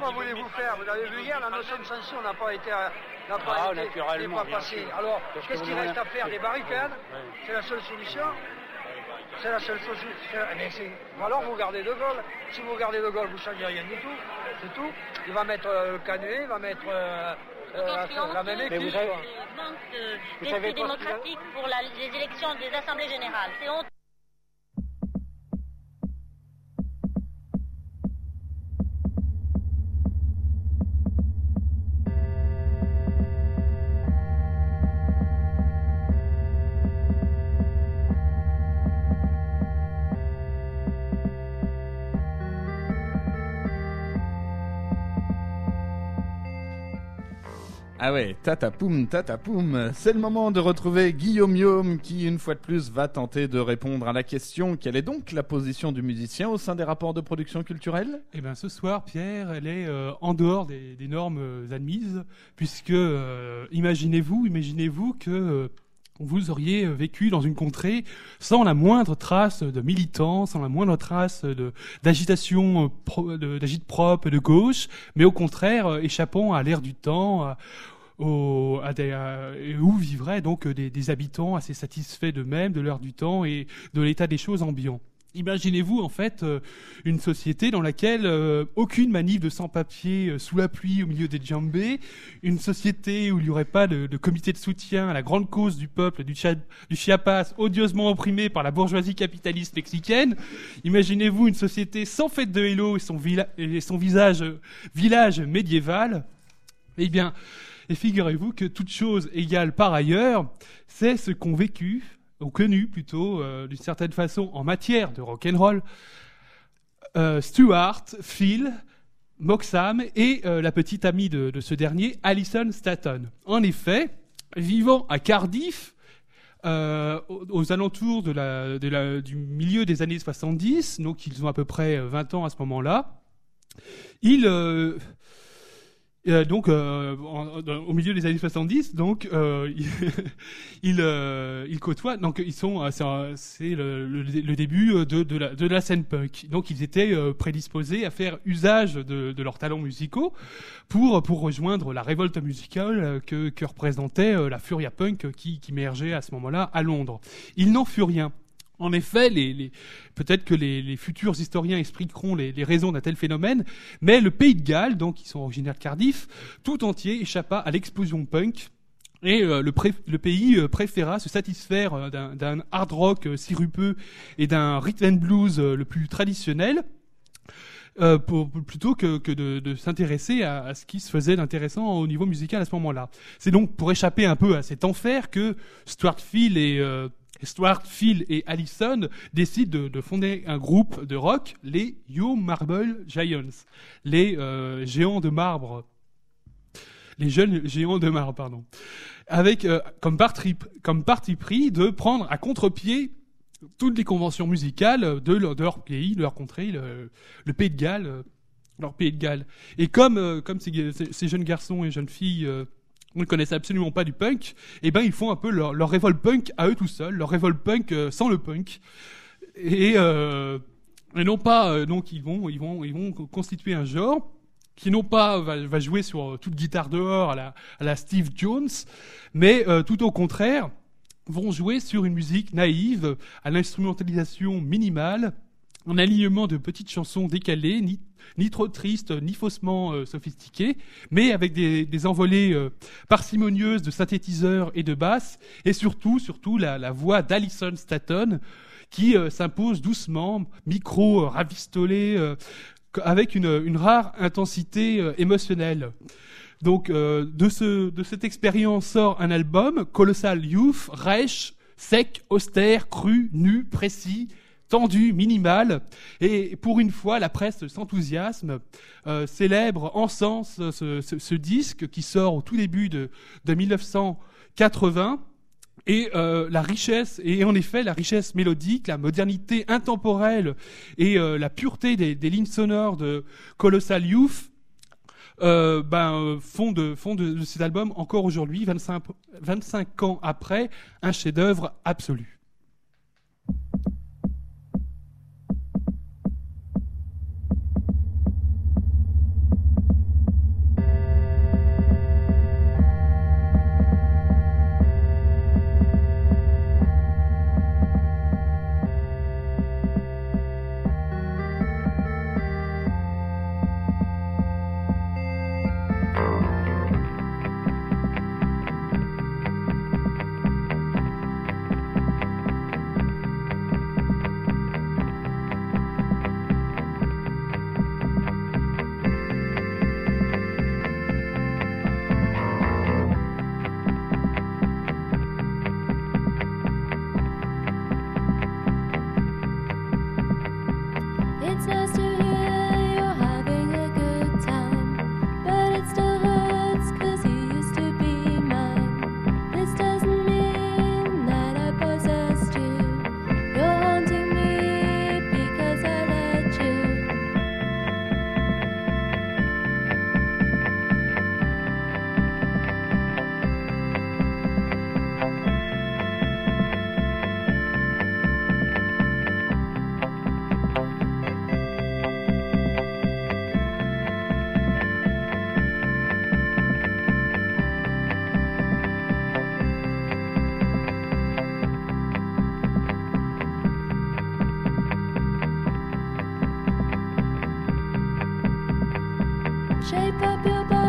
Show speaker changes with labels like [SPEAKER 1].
[SPEAKER 1] comment voulez-vous faire? Vous avez vu hier, la notion de censure n'a pas été
[SPEAKER 2] naturellement,
[SPEAKER 1] passée. Alors, qu'est-ce qu'il reste à faire? Des barricades? C'est la seule solution? C'est la seule solution. Ou alors vous gardez De Gaulle. Si vous gardez De Gaulle, vous ne changez rien du tout. C'est tout. Il va mettre le canuet, il va mettre la même équipe.
[SPEAKER 3] D'esprit démocratique pour les élections des assemblées générales. C'est honteux.
[SPEAKER 4] Ah ouais, tatapoum, c'est le moment de retrouver Guillaume Yaume qui, une fois de plus, va tenter de répondre à la question: quelle est donc la position du musicien au sein des rapports de production culturelle ?
[SPEAKER 5] Eh bien, ce soir, Pierre, elle est en dehors des normes admises, puisque imaginez-vous que vous auriez vécu dans une contrée sans la moindre trace de militants, sans la moindre trace d'agitation, d'agite-prop de gauche, mais au contraire, échappant à l'ère du temps, où vivraient donc des habitants assez satisfaits d'eux-mêmes, de l'heure du temps et de l'état des choses ambiant. Imaginez-vous en fait une société dans laquelle aucune manif de sans-papiers sous la pluie au milieu des djembés, une société où il n'y aurait pas de comité de soutien à la grande cause du peuple du Chiapas, odieusement opprimé par la bourgeoisie capitaliste mexicaine. Imaginez-vous une société sans fête de Hello et son village médiéval. Eh bien, et figurez-vous que toute chose égale par ailleurs, c'est ce qu'ont vécu ou connu plutôt, d'une certaine façon, en matière de rock'n'roll, Stuart, Phil, Moxham et la petite amie de ce dernier, Alison Staton. En effet, vivant à Cardiff, aux alentours du milieu des années 70, donc ils ont à peu près 20 ans à ce moment-là, au milieu des années 70, donc ils côtoient. Donc ils sont, c'est le début de la scène punk. Donc ils étaient prédisposés à faire usage de leurs talents musicaux pour rejoindre la révolte musicale que représentait la Furia Punk qui émergeait à ce moment-là à Londres. Il n'en fut rien. En effet, peut-être que les futurs historiens expliqueront les raisons d'un tel phénomène, mais le Pays de Galles, donc ils sont originaires de Cardiff, tout entier échappa à l'explosion punk, et le pays préféra se satisfaire d'un hard rock sirupeux et d'un rhythm and blues le plus traditionnel, plutôt que de s'intéresser à ce qui se faisait d'intéressant au niveau musical à ce moment-là. C'est donc pour échapper un peu à cet enfer que Stuart, Phil et Alison décident de fonder un groupe de rock, les Yo Marble Giants, les géants de marbre, les jeunes géants de marbre, pardon, avec comme parti pris de prendre à contre-pied toutes les conventions musicales de leur pays, de leur contrée, le Pays de Galles, leur Pays de Galles. Et comme ces jeunes garçons et jeunes filles ne connaissent absolument pas du punk, et ben ils font un peu leur révolte punk à eux tout seuls, leur révolte punk sans le punk, et non pas donc ils vont constituer un genre qui non pas va jouer sur toute guitare dehors à la Steve Jones, mais tout au contraire vont jouer sur une musique naïve à l'instrumentalisation minimale, un alignement de petites chansons décalées, ni trop tristes, ni faussement sophistiquées, mais avec des envolées parcimonieuses de synthétiseurs et de basses, et surtout la voix d'Alison Staton, qui s'impose doucement, micro ravistolé, avec une rare intensité émotionnelle. Donc de cette expérience sort un album, Colossal Youth, rêche, sec, austère, cru, nu, précis, tendu, minimal, et pour une fois, la presse s'enthousiasme, célèbre, encense ce disque qui sort au tout début de 1980, et la richesse mélodique, la modernité intemporelle et la pureté des lignes sonores de Colossal Youth font de cet album encore aujourd'hui, 25 ans après, un chef-d'œuvre absolu.
[SPEAKER 6] Shape up your body.